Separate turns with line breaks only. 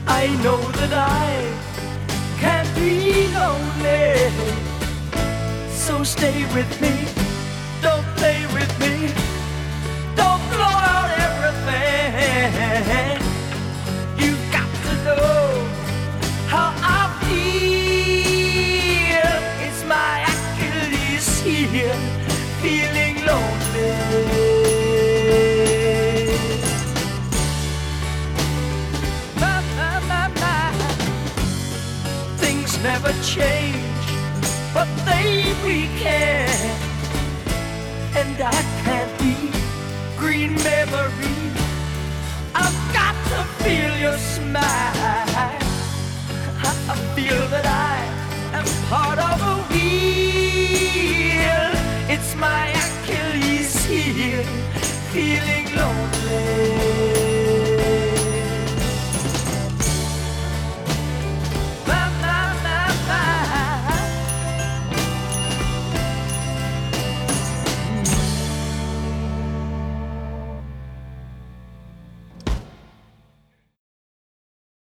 I know that I can't be lonely. So stay with me, don't play with me, don't blow out everything. You've got to know how I feel. It's my Achilles heel, feeling lonely. Things never change, but they weaken, and I can't be green memory. I've got to feel your smile. I feel that I am part of a wheel.